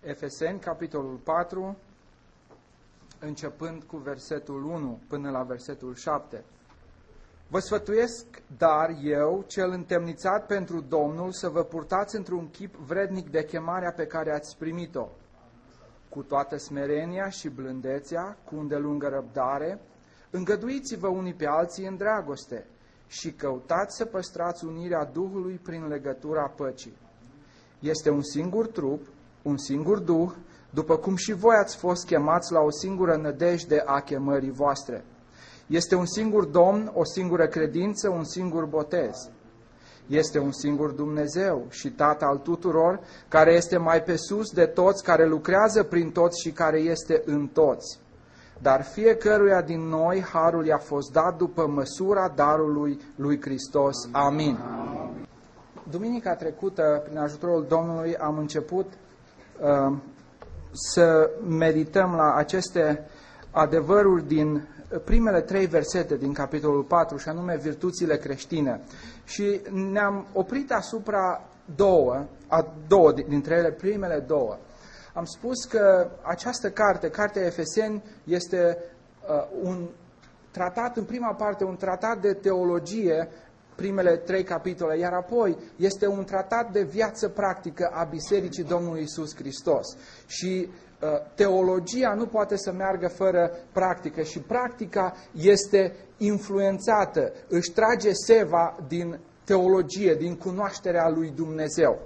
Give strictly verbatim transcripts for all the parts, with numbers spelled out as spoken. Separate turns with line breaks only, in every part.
Efeseni, capitolul patru, începând cu versetul unu până la versetul șapte. Vă sfătuiesc, dar eu, cel întemnițat pentru Domnul, să vă purtați într-un chip vrednic de chemarea pe care ați primit-o, cu toată smerenia și blândețea, cu îndelungă răbdare, îngăduiți-vă unii pe alții în dragoste și căutați să păstrați unirea Duhului prin legătura păcii. Este un singur trup, un singur Duh, după cum și voi ați fost chemați la o singură nădejde a chemării voastre. Este un singur Domn, o singură credință, un singur botez. Este un singur Dumnezeu și Tată al tuturor, care este mai pe sus de toți, care lucrează prin toți și care este în toți. Dar fiecăruia din noi harul i-a fost dat după măsura darului lui Hristos. Amin. Amin. Duminica trecută, prin ajutorul Domnului, am început uh, să medităm la aceste adevăruri din primele trei versete din capitolul patru, și anume virtuțile creștine. Și ne-am oprit asupra două, a două dintre ele, primele două. Am spus că această carte, Cartea Efeseni, este uh, un tratat, în prima parte, un tratat de teologie, primele trei capitole, iar apoi este un tratat de viață practică a Bisericii Domnului Iisus Hristos. Și uh, teologia nu poate să meargă fără practică și practica este influențată, își trage seva din teologie, din cunoașterea lui Dumnezeu.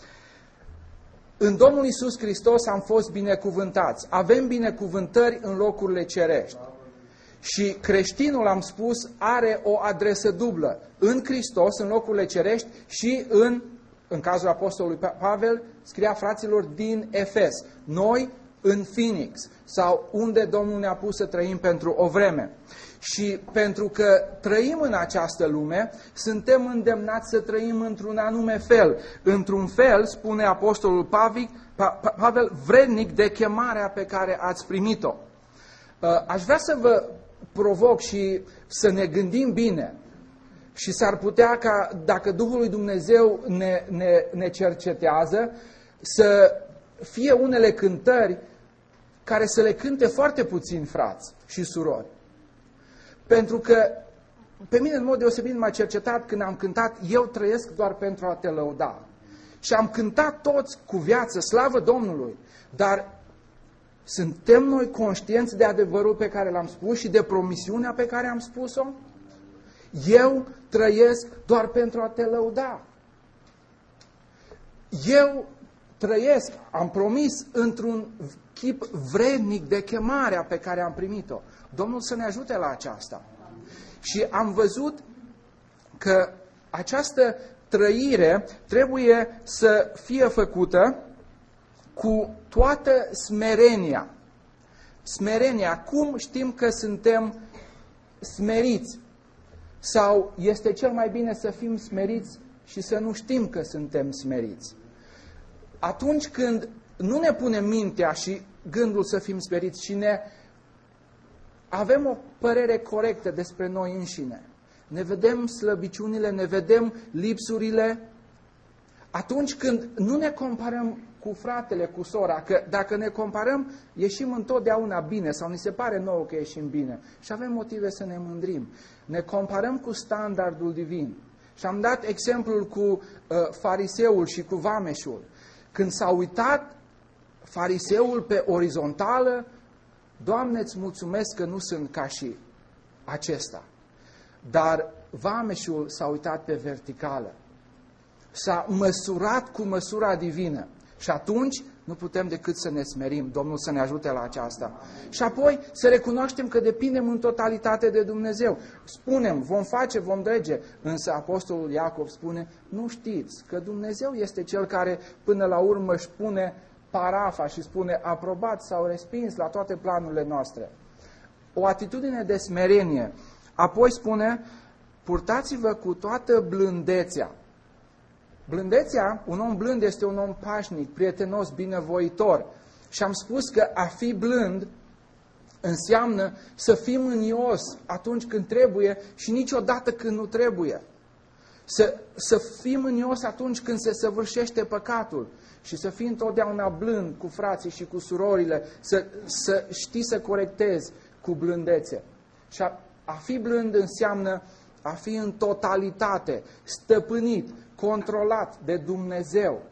În Domnul Iisus Hristos am fost binecuvântați. Avem binecuvântări în locurile cerești. Și creștinul, am spus, are o adresă dublă. În Hristos, în locurile cerești, și în, în cazul apostolului Pavel, scria fraților din Efes. Noi în Phoenix, sau unde Domnul ne-a pus să trăim pentru o vreme. Și pentru că trăim în această lume, suntem îndemnați să trăim într-un anume fel. Într-un fel, spune apostolul Pavel, vrednic de chemarea pe care ați primit-o. Aș vrea să vă provoc și să ne gândim bine. Și s-ar putea ca, dacă Duhul lui Dumnezeu ne, ne, ne cercetează, să fie unele cântări care să le cânte foarte puțini frați și surori. Pentru că pe mine, în mod deosebit, m-a cercetat când am cântat Eu trăiesc doar pentru a te lăuda. Și am cântat toți cu viață, slavă Domnului, dar suntem noi conștienți de adevărul pe care l-am spus și de promisiunea pe care am spus-o? Eu trăiesc doar pentru a te lăuda. Eu trăiesc, am promis, într-un chip vrednic de chemarea pe care am primit-o. Domnul să ne ajute la aceasta. Și am văzut că această trăire trebuie să fie făcută cu toată smerenia. Smerenia. Cum știm că suntem smeriți? Sau este cel mai bine să fim smeriți și să nu știm că suntem smeriți? Atunci când nu ne punem mintea și gândul să fim smeriți și ne avem o părere corectă despre noi înșine, ne vedem slăbiciunile, ne vedem lipsurile, atunci când nu ne comparăm cu fratele, cu sora, că dacă ne comparăm, ieșim întotdeauna bine sau ni se pare nouă că ieșim bine și avem motive să ne mândrim. Ne comparăm cu standardul divin. Și am dat exemplul cu uh, fariseul și cu vameșul. Când s-a uitat fariseul pe orizontală, Doamne, îți mulțumesc că nu sunt ca și acesta. Dar vameșul s-a uitat pe verticală. S-a măsurat cu măsura divină. Și atunci nu putem decât să ne smerim. Domnul să ne ajute la aceasta. Și apoi să recunoaștem că depindem în totalitate de Dumnezeu. Spunem, vom face, vom drege. Însă apostolul Iacov spune, nu știți că Dumnezeu este Cel care până la urmă își pune parafa și spune aprobat sau respins la toate planurile noastre. O atitudine de smerenie. Apoi spune, purtați-vă cu toată blândețea. Blândețea, un om blând este un om pașnic, prietenos, binevoitor. Și am spus că a fi blând înseamnă să fii mânios atunci când trebuie și niciodată când nu trebuie. Să, să fii mânios atunci când se săvârșește păcatul și să fii întotdeauna blând cu frații și cu surorile, să, să știi să corectezi cu blândețe. Și a, a fi blând înseamnă a fi în totalitate, stăpânit, controlat de Dumnezeu.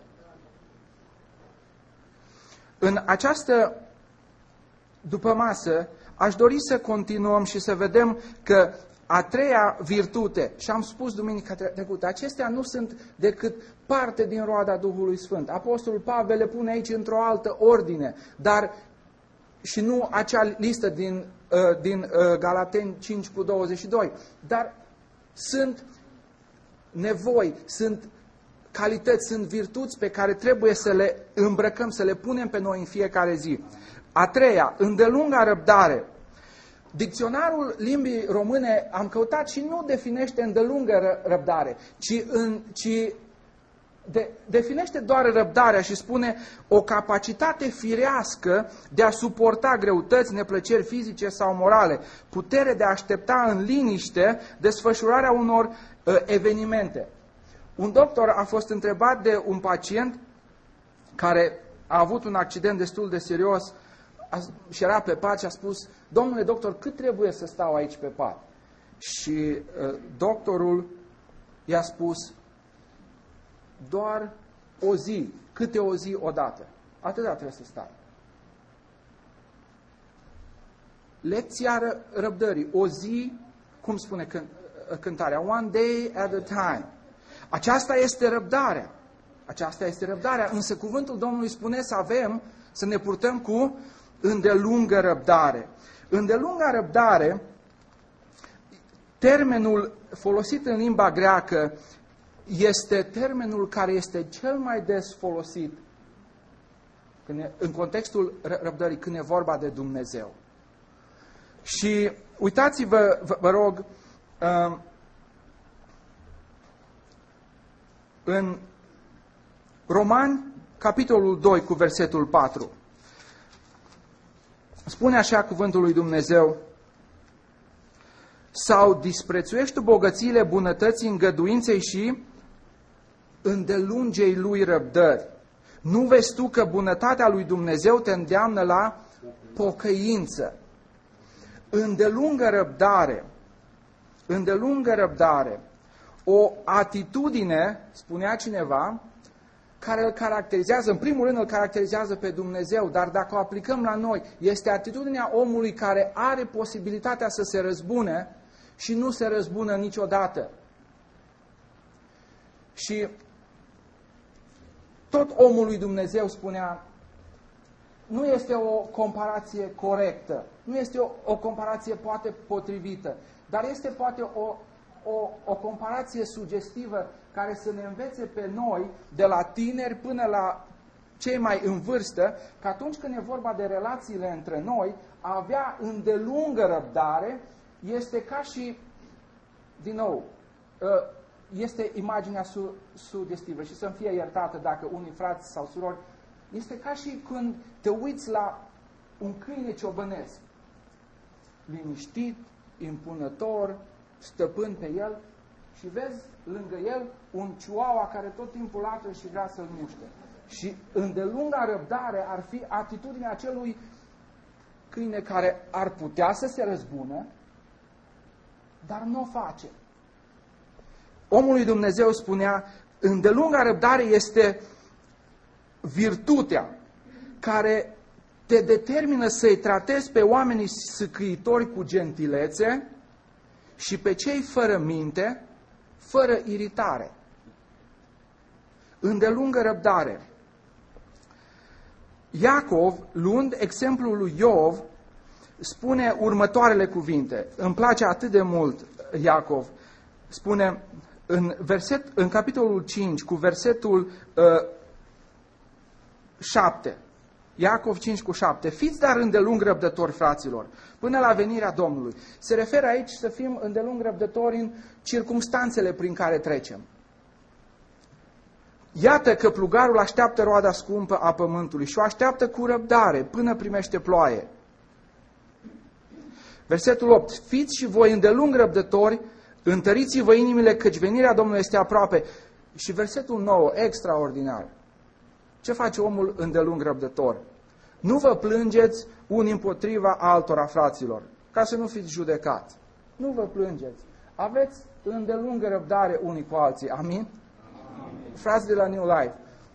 În această dupămasă aș dori să continuăm și să vedem că a treia virtute, și am spus duminica trecută, acestea nu sunt decât parte din roada Duhului Sfânt. Apostolul Pavel le pune aici într-o altă ordine, dar și nu acea listă din, din Galateni cinci cu douăzeci și doi, dar sunt nevoi, sunt calități, sunt virtuți pe care trebuie să le îmbrăcăm, să le punem pe noi în fiecare zi. A treia, îndelunga răbdare. Dicționarul limbii române am căutat și nu definește îndelungă răbdare, ci, în, ci de, definește doar răbdarea și spune o capacitate firească de a suporta greutăți, neplăceri fizice sau morale, putere de a aștepta în liniște desfășurarea unor uh, evenimente. Un doctor a fost întrebat de un pacient care a avut un accident destul de serios și era pe pat și a spus: domnule doctor, cât trebuie să stau aici pe pat? Și uh, doctorul i-a spus: doar o zi, câte o zi odată. Atâta trebuie să stai. Lecția ră răbdării, o zi, cum spune cânt cântarea, one day at a time. Aceasta este răbdarea. Aceasta este răbdarea, însă cuvântul Domnului spune să avem, să ne purtăm cu îndelungă răbdare. Îndelunga răbdare, termenul folosit în limba greacă, este termenul care este cel mai des folosit în contextul răbdării, când e vorba de Dumnezeu. Și uitați-vă, vă, vă rog, în Romani, capitolul doi, cu versetul patru. Spune așa cuvântul lui Dumnezeu: sau disprețuiești tu bogățiile bunătății, îngăduinței și îndelungei lui răbdări. Nu vezi tu că bunătatea lui Dumnezeu te îndeamnă la pocăință? Îndelungă răbdare, îndelungă răbdare, o atitudine, spunea cineva, care îl caracterizează, în primul rând îl caracterizează pe Dumnezeu, dar dacă o aplicăm la noi, este atitudinea omului care are posibilitatea să se răzbune și nu se răzbună niciodată. Și tot omul lui Dumnezeu spunea, nu este o comparație corectă, nu este o, o comparație poate potrivită, dar este poate o, o, o comparație sugestivă care să ne învețe pe noi, de la tineri până la cei mai în vârstă, că atunci când e vorba de relațiile între noi, a avea îndelungă răbdare este ca și, din nou, este imaginea su, sugestivă și să-mi fie iertată dacă unii frați sau surori, este ca și când te uiți la un câine ciobănesc, liniștit, impunător, stăpân pe el, și vezi lângă el un chihuahua care tot timpul latră și vrea să-l muște. Și îndelunga răbdare ar fi atitudinea acelui câine care ar putea să se răzbună, dar nu o face. Omul lui Dumnezeu spunea, îndelunga răbdare este virtutea care te determină să-i tratezi pe oamenii sâcâitori cu gentilețe și pe cei fără minte, fără iritare. Îndelungă răbdare. Iacov, luând exemplul lui Iov, spune următoarele cuvinte. Îmi place atât de mult Iacov. Spune în, verset, în capitolul cinci, cu versetul uh, șapte. Iacov cinci cu șapte. Fiți dar îndelung răbdători, fraților, până la venirea Domnului. Se referă aici să fim îndelung răbdători în circumstanțele prin care trecem. Iată că plugarul așteaptă roada scumpă a pământului și o așteaptă cu răbdare până primește ploaie. Versetul opt. Fiți și voi îndelung răbdători, întăriți-vă inimile, căci venirea Domnului este aproape. Și versetul nouă, extraordinar. Ce face omul îndelung răbdător? Nu vă plângeți unii împotriva altora, fraților, ca să nu fiți judecați. Nu vă plângeți. Aveți îndelungă răbdare unii cu alții. Amin? Amin. Frați de la New Life,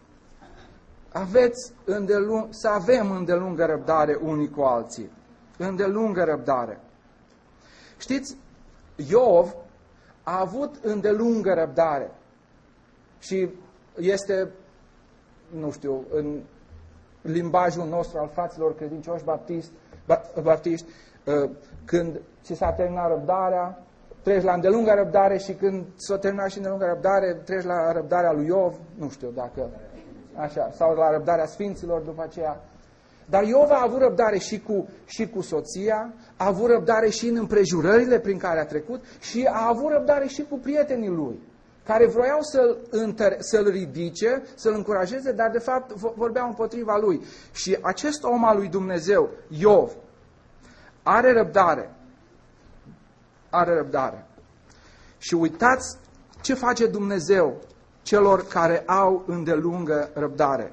aveți îndelung, să avem îndelungă răbdare unii cu alții. Îndelungă răbdare. Știți, Iov a avut îndelungă răbdare. Și este, nu știu, în limbajul nostru al fraților credincioși baptiști, baptiști când ți s-a terminat răbdarea, treci la îndelungă răbdare și când s-a terminat și îndelungă răbdare, treci la răbdarea lui Iov, nu știu dacă, așa, sau la răbdarea sfinților după aceea. Dar Iov a avut răbdare și cu, și cu soția, a avut răbdare și în împrejurările prin care a trecut și a avut răbdare și cu prietenii lui, care vroiau să-l, întăre, să-l ridice, să-l încurajeze, dar de fapt vorbeau împotriva lui. Și acest om al lui Dumnezeu, Iov, are răbdare. Are răbdare. Și uitați ce face Dumnezeu celor care au îndelungă răbdare.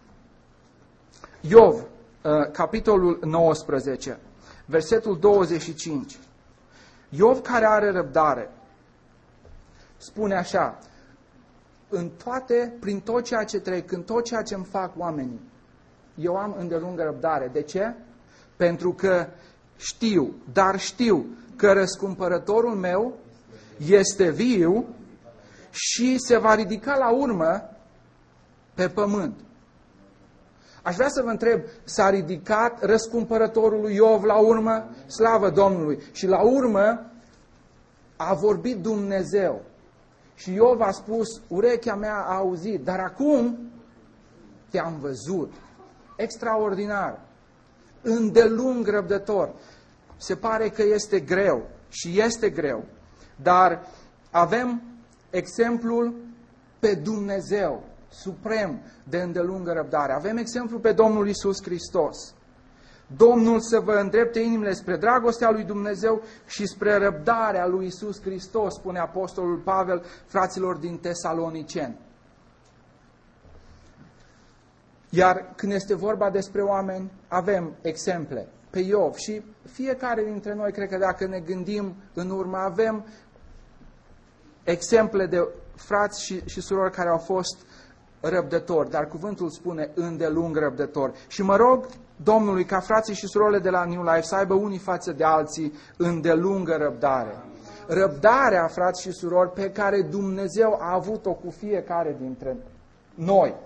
Iov, capitolul nouăsprezece, versetul douăzeci și cinci. Iov, care are răbdare, spune așa: în toate, prin tot ceea ce trec, în tot ceea ce îmi fac oamenii, eu am îndelungă răbdare. De ce? Pentru că știu, dar știu că răscumpărătorul meu este viu și se va ridica la urmă pe pământ. Aș vrea să vă întreb, s-a ridicat răscumpărătorul lui Iov la urmă? Slavă Domnului! Și la urmă a vorbit Dumnezeu. Și Iov a spus, urechea mea a auzit, dar acum te-am văzut. Extraordinar. Îndelung răbdător. Se pare că este greu și este greu, dar avem exemplul pe Dumnezeu suprem de îndelungă răbdare. Avem exemplu pe Domnul Iisus Hristos. Domnul să vă îndrepte inimile spre dragostea lui Dumnezeu și spre răbdarea lui Iisus Hristos, spune Apostolul Pavel fraților din Tesaloniceni. Iar când este vorba despre oameni, avem exemple pe Iov și fiecare dintre noi, cred că dacă ne gândim în urmă, avem exemple de frați și, și surori care au fost răbdători, dar cuvântul spune îndelung răbdător. Și mă rog Domnului ca frații și surorile de la New Life să aibă unii față de alții îndelungă răbdare. Răbdarea, frați și surori, pe care Dumnezeu a avut-o cu fiecare dintre noi.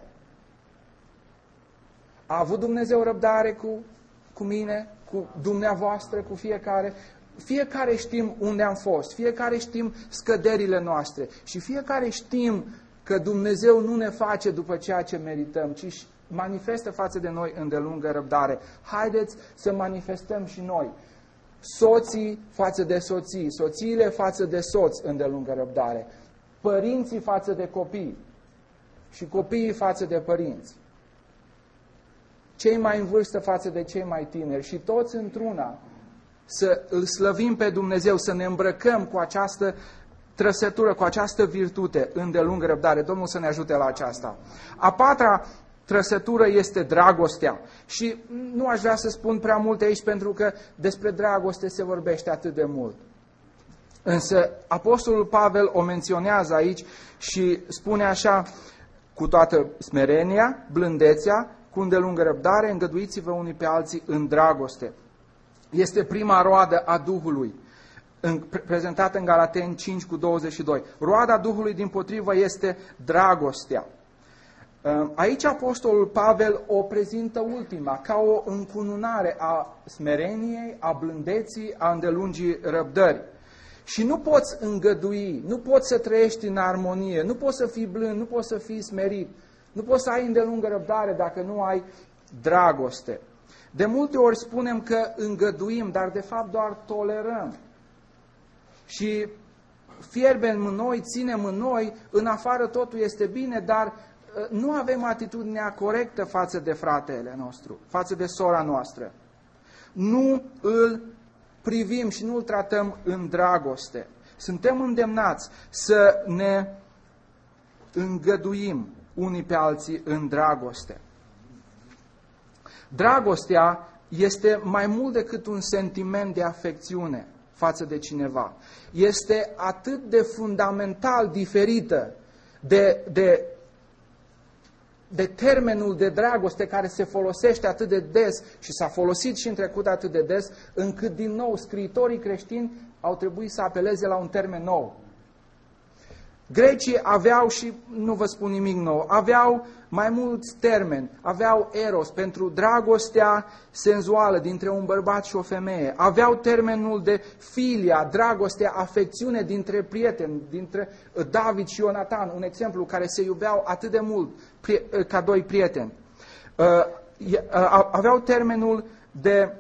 A avut Dumnezeu răbdare cu, cu mine, cu dumneavoastră, cu fiecare. Fiecare știm unde am fost, fiecare știm scăderile noastre și fiecare știm că Dumnezeu nu ne face după ceea ce merităm, ci manifestă față de noi îndelungă răbdare. Haideți să manifestăm și noi. Soții față de soții, soțiile față de soți îndelungă răbdare, părinții față de copii și copiii față de părinți, cei mai în vârstă față de cei mai tineri și toți într-una să îl slăvim pe Dumnezeu, să ne îmbrăcăm cu această trăsătură, cu această virtute îndelungă răbdare. Domnul să ne ajute la aceasta. A patra trăsătură este dragostea. Și nu aș vrea să spun prea multe aici, pentru că despre dragoste se vorbește atât de mult. Însă Apostolul Pavel o menționează aici și spune așa: cu toată smerenia, blândețea, cu îndelungă răbdare, îngăduiți-vă unii pe alții în dragoste. Este prima roadă a Duhului, în, prezentată în Galateni cinci cu douăzeci și doi. Roada Duhului dimpotrivă este dragostea. Aici Apostolul Pavel o prezintă ultima, ca o încununare a smereniei, a blândeții, a îndelungii răbdării. Și nu poți îngădui, nu poți să trăiești în armonie, nu poți să fii blând, nu poți să fii smerit, nu poți să ai îndelungă răbdare dacă nu ai dragoste. De multe ori spunem că îngăduim, dar de fapt doar tolerăm. Și fierbem în noi, ținem în noi, în afară totul este bine, dar nu avem atitudinea corectă față de fratele nostru, față de sora noastră. Nu îl privim și nu îl tratăm în dragoste. Suntem îndemnați să ne îngăduim unii pe alții în dragoste. Dragostea este mai mult decât un sentiment de afecțiune față de cineva. Este atât de fundamental diferită de, de, de termenul de dragoste care se folosește atât de des și s-a folosit și în trecut atât de des, încât din nou scriitorii creștini au trebuit să apeleze la un termen nou. Grecii aveau, și nu vă spun nimic nou, aveau mai mulți termeni. Aveau eros pentru dragostea senzuală dintre un bărbat și o femeie. Aveau termenul de filia, dragostea, afecțiune dintre prieteni, dintre David și Ionatan, un exemplu, care se iubeau atât de mult ca doi prieteni. Aveau termenul de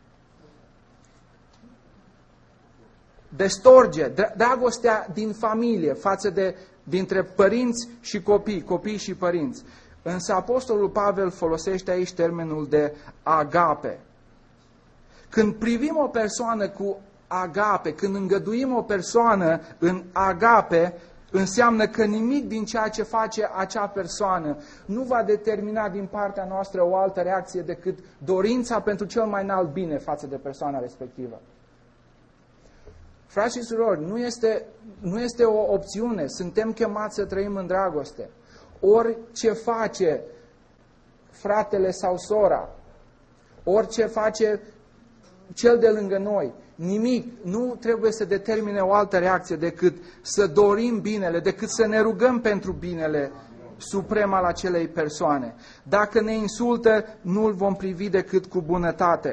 de storge, dragostea din familie față de dintre părinți și copii, copii și părinți. Însă Apostolul Pavel folosește aici termenul de agape. Când privim o persoană cu agape, când îngăduim o persoană în agape, înseamnă că nimic din ceea ce face acea persoană nu va determina din partea noastră o altă reacție decât dorința pentru cel mai înalt bine față de persoana respectivă. Frați și surori, nu este, nu este o opțiune, suntem chemați să trăim în dragoste. Orice face fratele sau sora, orice face cel de lângă noi, nimic nu trebuie să determine o altă reacție decât să dorim binele, decât să ne rugăm pentru binele suprem al acelei persoane. Dacă ne insultă, nu-l vom privi decât cu bunătate.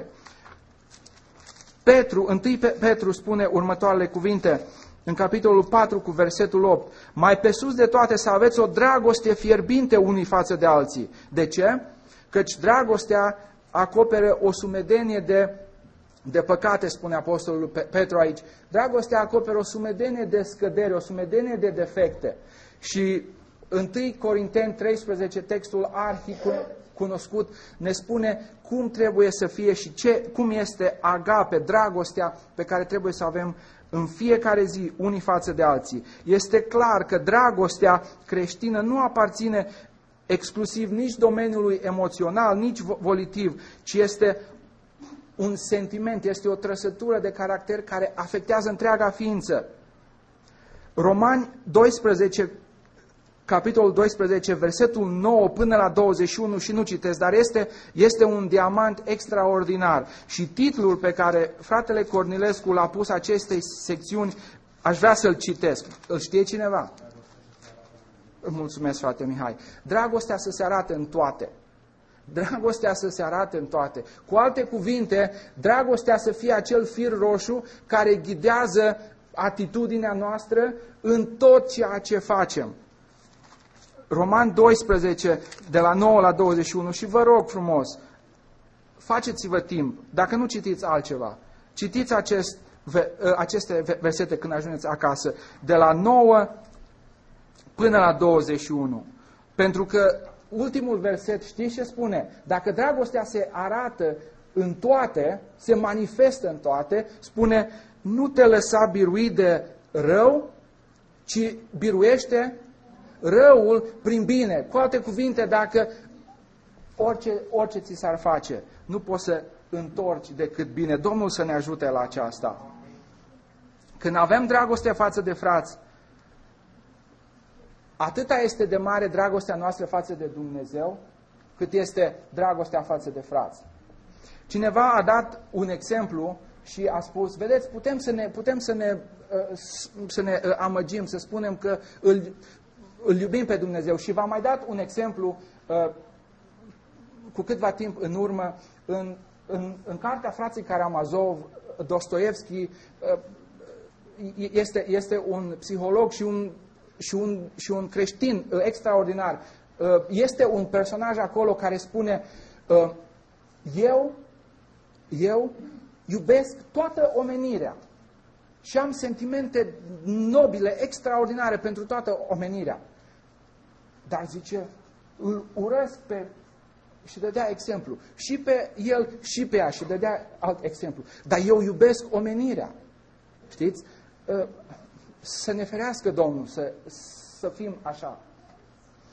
Petru, întâi Petru spune următoarele cuvinte, în capitolul patru cu versetul opt. Mai pe sus de toate să aveți o dragoste fierbinte unii față de alții. De ce? Căci dragostea acoperă o sumedenie de, de păcate, spune Apostolul Petru aici. Dragostea acoperă o sumedenie de scădere, o sumedenie de defecte. Și întâi Corinteni treisprezece, textul arhicunoscut, ne spune cum trebuie să fie și ce, cum este agape, dragostea pe care trebuie să avem în fiecare zi, unii față de alții. Este clar că dragostea creștină nu aparține exclusiv nici domeniului emoțional, nici volitiv, ci este un sentiment, este o trăsătură de caracter care afectează întreaga ființă. Romani doisprezece, capitolul doisprezece, versetul nouă până la douăzeci și unu, și nu citesc, dar este, este un diamant extraordinar. Și titlul pe care fratele Cornilescu l-a pus acestei secțiuni, aș vrea să-l citesc. Îl știe cineva? Mulțumesc, frate Mihai. Dragostea să se arate în toate. Dragostea să se arate în toate. Cu alte cuvinte, dragostea să fie acel fir roșu care ghidează atitudinea noastră în tot ceea ce facem. Roman doisprezece, de la nouă la douăzeci și unu, și vă rog frumos, faceți-vă timp, dacă nu citiți altceva, citiți acest, aceste versete când ajungeți acasă, de la nouă până la douăzeci și unu. Pentru că ultimul verset, știți ce spune? Dacă dragostea se arată în toate, se manifestă în toate, spune, nu te lăsa birui de rău, ci biruiește răul prin bine. Cu alte cuvinte, dacă orice, orice ți s-ar face, nu poți să întorci decât bine. Domnul să ne ajute la aceasta. Când avem dragoste față de frați, atâta este de mare dragostea noastră față de Dumnezeu, cât este dragostea față de frați. Cineva a dat un exemplu și a spus, vedeți, putem să ne, putem să ne, să ne amăgim, să spunem că îl, îl iubim pe Dumnezeu. Și v-am mai dat un exemplu cu câtva timp în urmă, în, în, în cartea Frații Karamazov, Dostoevski este, este un psiholog și un, și, un, și un creștin extraordinar. Este un personaj acolo care spune, eu, eu iubesc toată omenirea și am sentimente nobile, extraordinare pentru toată omenirea. Dar zice, îl urăsc pe... Și dădea exemplu. Și pe el, și pe ea. Și dădea alt exemplu. Dar eu iubesc omenirea. Știți? Să ne ferească Domnul să, să fim așa.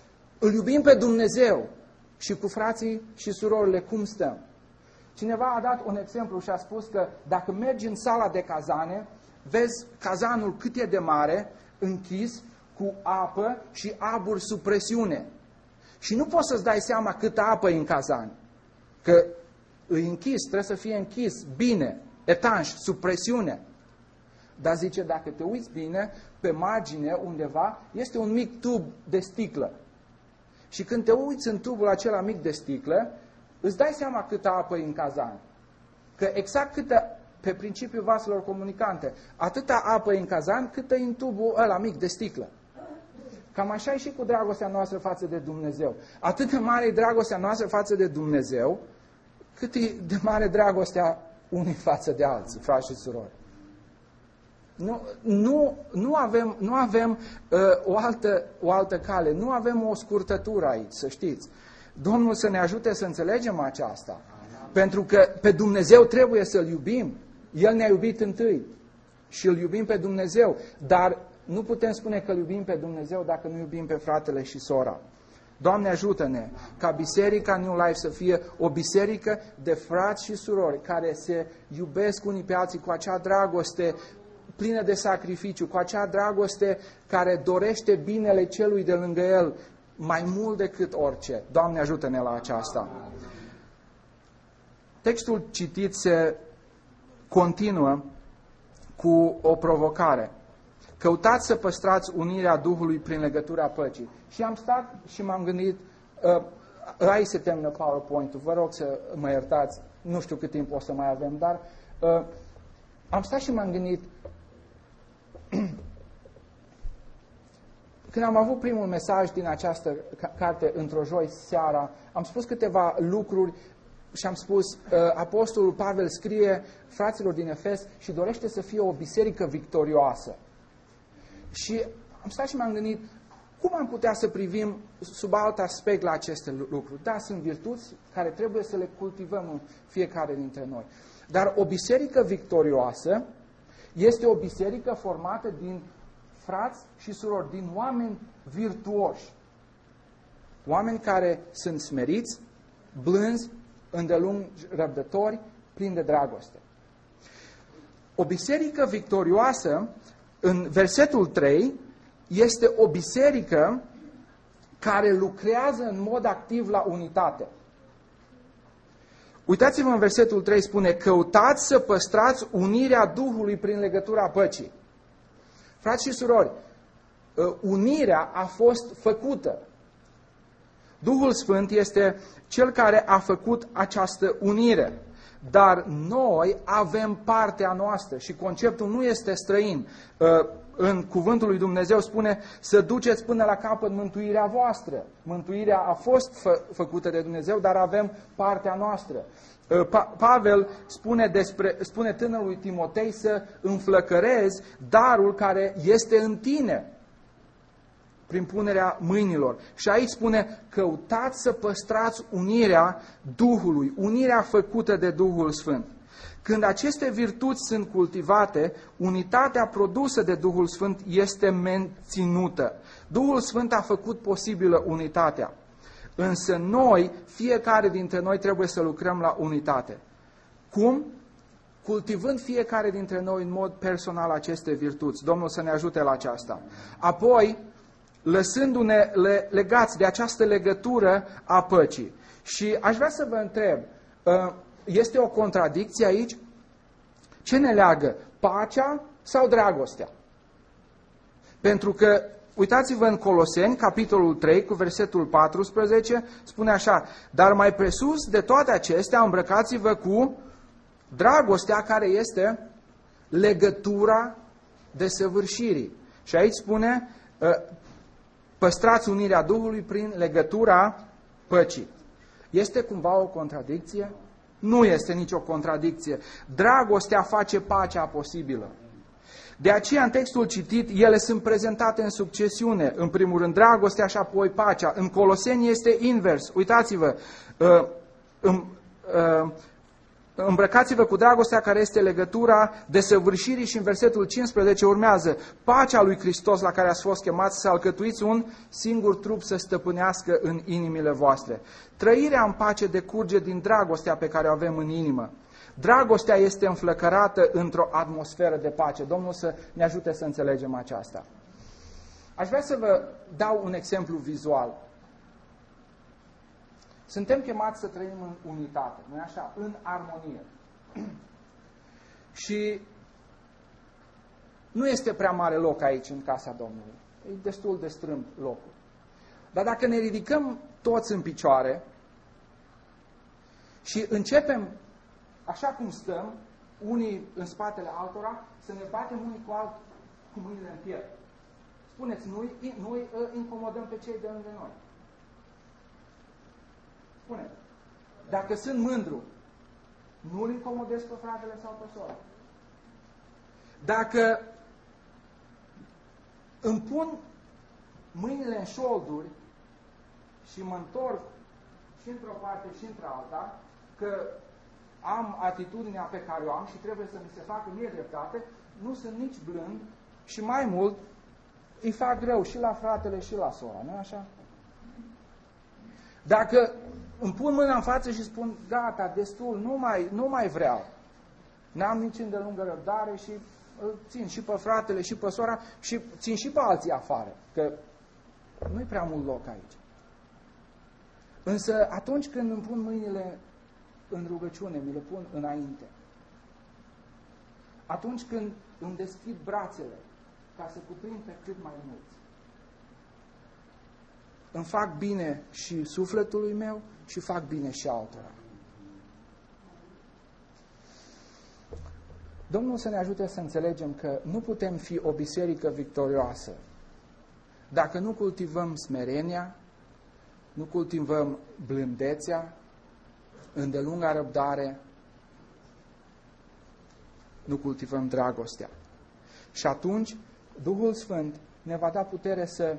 îl iubim pe Dumnezeu și cu frații și surorile cum stăm. Cineva a dat un exemplu și a spus că dacă mergi în sala de cazane, vezi cazanul cât e de mare, închis, cu apă și aburi sub presiune. Și nu poți să-ți dai seama câtă apă e în cazan. Că îi închis, trebuie să fie închis, bine, etanș, sub presiune. Dar zice, dacă te uiți bine, pe margine, undeva, este un mic tub de sticlă. Și când te uiți în tubul acela mic de sticlă, îți dai seama câtă apă e în cazan. Că exact câtă, pe principiul vaselor comunicante, atâta apă e în cazan, câtă e în tubul ăla mic de sticlă. Cam așa e și cu dragostea noastră față de Dumnezeu. Atât de mare e dragostea noastră față de Dumnezeu, cât e de mare dragostea unii față de alții, frați și surori. Nu, nu, nu avem, nu avem uh, o, altă, o altă cale, nu avem o scurtătură aici, să știți. Domnul să ne ajute să înțelegem aceasta. Pentru că pe Dumnezeu trebuie să-L iubim. El ne-a iubit întâi și îl iubim pe Dumnezeu. Dar nu putem spune că îl iubim pe Dumnezeu dacă nu iubim pe fratele și sora. Doamne, ajută-ne ca Biserica New Life să fie o biserică de frați și surori care se iubesc unii pe alții cu acea dragoste plină de sacrificiu, cu acea dragoste care dorește binele celui de lângă el mai mult decât orice. Doamne, ajută-ne la aceasta. Textul citit se continuă cu o provocare. Căutați să păstrați unirea Duhului prin legătura păcii. Și am stat și m-am gândit, uh, aici se termină PowerPoint-ul, vă rog să mă iertați, nu știu cât timp o să mai avem, dar uh, am stat și m-am gândit, când am avut primul mesaj din această carte într-o joi seara, am spus câteva lucruri și am spus, uh, Apostolul Pavel scrie fraților din Efes și dorește să fie o biserică victorioasă. Și am stat și m-am gândit, cum am putea să privim sub alt aspect la aceste lucruri? Da, sunt virtuți care trebuie să le cultivăm în fiecare dintre noi. Dar o biserică victorioasă este o biserică formată din frați și surori, din oameni virtuoși. Oameni care sunt smeriți, blânzi, îndelungi răbdători, plini de dragoste. O biserică victorioasă, în versetul trei, este o biserică care lucrează în mod activ la unitate. Uitați-vă în versetul trei, spune, căutați să păstrați unirea Duhului prin legătura păcii. Frați și surori, unirea a fost făcută. Duhul Sfânt este Cel care a făcut această unire. Dar noi avem partea noastră și conceptul nu este străin. În cuvântul lui Dumnezeu spune să duceți până la capăt mântuirea voastră. Mântuirea a fost fă, făcută de Dumnezeu, dar avem partea noastră. Pa, Pavel spune, despre, spune tânărului Timotei să înflăcărezi darul care este în tine prin punerea mâinilor. Și aici spune, căutați să păstrați unirea Duhului, unirea făcută de Duhul Sfânt. Când aceste virtuți sunt cultivate, unitatea produsă de Duhul Sfânt este menținută. Duhul Sfânt a făcut posibilă unitatea. Însă noi, fiecare dintre noi, trebuie să lucrăm la unitate. Cum? Cultivând fiecare dintre noi în mod personal aceste virtuți. Domnul să ne ajute la aceasta. Apoi, lăsându-ne legați de această legătură a păcii. Și aș vrea să vă întreb, este o contradicție aici? Ce ne leagă? Pacea sau dragostea? Pentru că, uitați-vă în Coloseni, capitolul trei, cu versetul paisprezece, spune așa, dar mai presus de toate acestea, îmbrăcați-vă cu dragostea care este legătura desăvârșirii. Și aici spune, păstrați unirea Duhului prin legătura păcii. Este cumva o contradicție? Nu este nicio contradicție. Dragostea face pacea posibilă. De aceea, în textul citit, ele sunt prezentate în succesiune. În primul rând, dragostea și apoi pacea. În Coloseni este invers. Uitați-vă, uh, uh, uh, Îmbrăcați-vă cu dragostea care este legătura desăvârșirii și în versetul cincisprezece urmează pacea lui Hristos la care ați fost chemați să alcătuiți un singur trup să stăpânească în inimile voastre. Trăirea în pace decurge din dragostea pe care o avem în inimă. Dragostea este înflăcărată într-o atmosferă de pace. Domnul să ne ajute să înțelegem aceasta. Aș vrea să vă dau un exemplu vizual. Suntem chemați să trăim în unitate, nu-i așa? În armonie. Și nu este prea mare loc aici în casa Domnului. E destul de strâmb locul. Dar dacă ne ridicăm toți în picioare și începem, așa cum stăm, unii în spatele altora, să ne batem unii cu alții cu mâinile în piept. Spuneți, nu-i, nu-i incomodăm pe cei de lângă noi. Spune, dacă sunt mândru, nu-l incomodez pe fratele sau pe sora. Dacă îmi pun mâinile în șolduri și mă întorc și într-o parte și într-alta, că am atitudinea pe care o am și trebuie să mi se facă mie dreptate, nu sunt nici blând și mai mult îi fac rău și la fratele și la sora, nu așa? Dacă îmi pun mâna în față și spun, gata, destul, nu mai, nu mai vreau. N-am nici îndelungă răbdare și îl țin și pe fratele și pe sora și țin și pe alții afară, că nu-i prea mult loc aici. Însă atunci când îmi pun mâinile în rugăciune, mi le pun înainte. Atunci când îmi deschid brațele ca să cuprind pe cât mai mulți. Îmi fac bine și sufletului meu și fac bine și altora. Domnul să ne ajute să înțelegem că nu putem fi o biserică victorioasă dacă nu cultivăm smerenia, nu cultivăm blândețea, îndelunga răbdare, nu cultivăm dragostea. Și atunci Duhul Sfânt ne va da putere să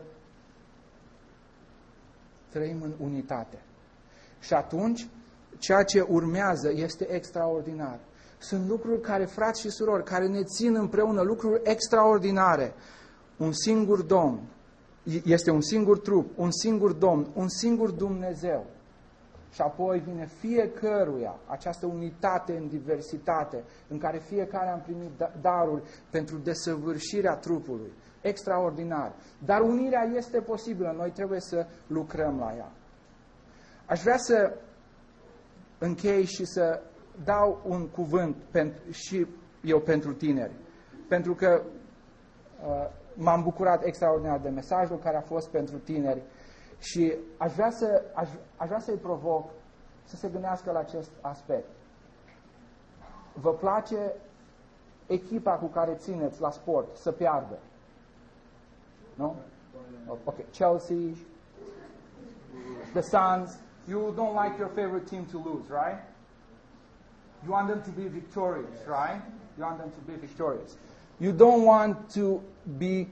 trăim în unitate. Și atunci, ceea ce urmează este extraordinar. Sunt lucruri care, frați și surori, care ne țin împreună, lucruri extraordinare. Un singur Domn, este un singur trup, un singur Domn, un singur Dumnezeu. Și apoi vine fiecăruia această unitate în diversitate, în care fiecare am primit daruri pentru desăvârșirea trupului. Extraordinar. Dar unirea este posibilă, noi trebuie să lucrăm la ea. Aș vrea să închei și să dau un cuvânt pentru, și eu pentru tineri. Pentru că uh, m-am bucurat extraordinar de mesajul care a fost pentru tineri și aș vrea, să, aș, aș vrea să-i provoc să se gândească la acest aspect. Vă place echipa cu care țineți la sport să piardă? No? Okay, Chelsea, the Suns. You don't like your favorite team to lose, right? You want them to be victorious, right? You want them to be victorious. You don't want to be,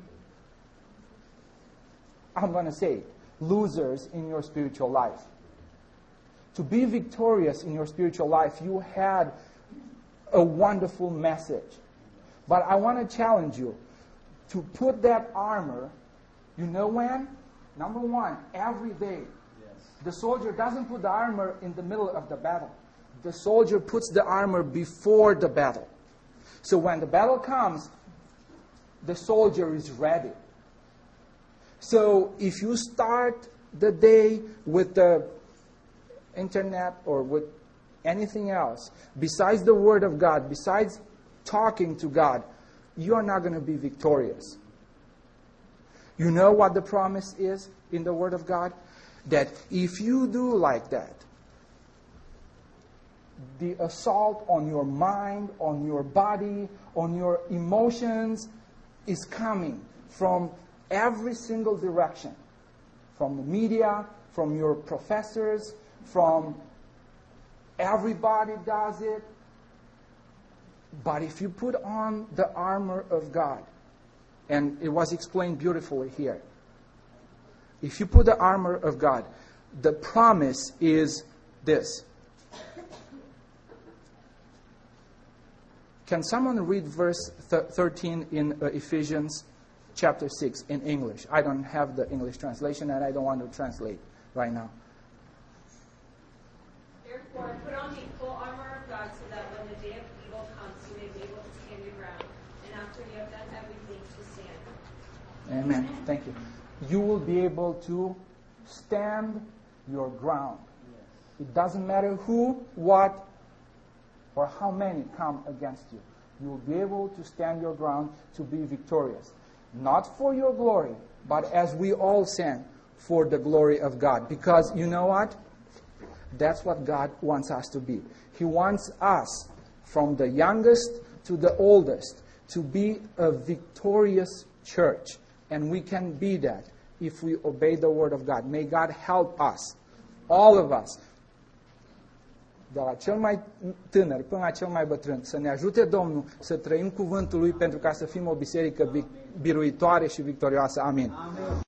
I'm going to say, losers in your spiritual life. To be victorious in your spiritual life, you had a wonderful message. But I want to challenge you to put that armor, you know when? Number one, every day. Yes. The soldier doesn't put the armor in the middle of the battle. The soldier puts the armor before the battle. So when the battle comes, the soldier is ready. So if you start the day with the internet or with anything else, besides the Word of God, besides talking to God, you are not going to be victorious. You know what the promise is in the Word of God? That if you do like that, the assault on your mind, on your body, on your emotions is coming from every single direction. From the media, from your professors, from everybody does it. But if you put on the armor of God, and it was explained beautifully here, if you put the armor of God, the promise is this. Can someone read verse thirteen in uh, Ephesians chapter six in English? I don't have the English translation and I don't want to translate right now.
Therefore, put on the full armor of God so that when the day of evil comes, you may be able to stand your ground. And after you have done everything, to stand.
Amen. Thank you. You will be able to stand your ground. It doesn't matter who, what, or how many come against you. You will be able to stand your ground to be victorious. Not for your glory, but as we all sang, for the glory of God. Because you know what? That's what God wants us to be. He wants us, from the youngest to the oldest, to be a victorious church. And we can be that if we obey the Word of God. May God help us, all of us, de la cel mai tânăr până la cel mai bătrân, să ne ajute Domnul să trăim cuvântul Lui pentru ca să fim o biserică biruitoare și victorioasă. Amin. Amin.